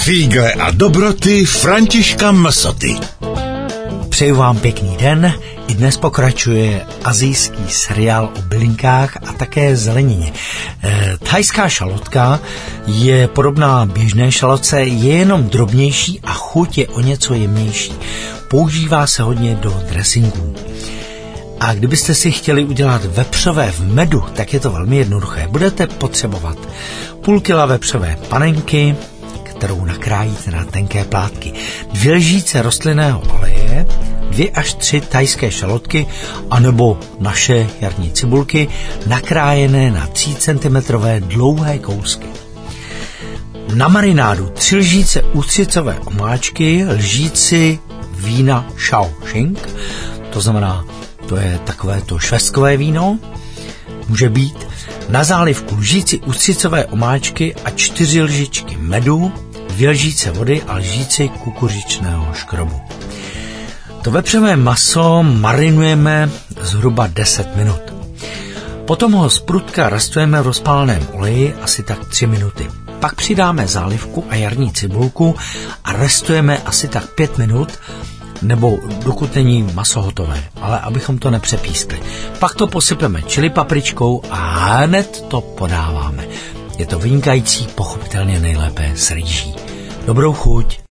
Fígle a dobroty Františka Msoty. Přeju vám pěkný den. I dnes pokračuje asijský seriál o bylinkách a také zelenině. Thajská šalotka je podobná běžné šalotce, je jenom drobnější a chuť je o něco jemnější. Používá se hodně do dressingů. A kdybyste si chtěli udělat vepřové v medu, tak je to velmi jednoduché. Budete potřebovat půl kila vepřové panenky, kterou nakrájíte na tenké plátky, 2 lžíce rostlinného oleje, 2 až 3 thajské šalotky anebo naše jarní cibulky nakrájené na 3 cm dlouhé kousky. Na marinádu 3 lžíce ustřicové omáčky, lžíci vína Shaoxing, to znamená, to je takové to švestkové víno, může být, na zálivku lžíci ustřicové omáčky a 4 lžičky medu, 2 lžíce vody a lžíci kukuřičného škrobu. To vepřové maso marinujeme zhruba 10 minut. Potom ho z prudka rastujeme v rozpáleném oleji asi tak 3 minuty. Pak přidáme zálivku a jarní cibulku a restujeme asi tak 5 minut, nebo dokud není maso hotové, ale abychom to nepřepískli. Pak to posypeme chili papričkou a hned to podáváme. Je to vynikající, pochopitelně nejlépe s rýží. Dobrou chuť.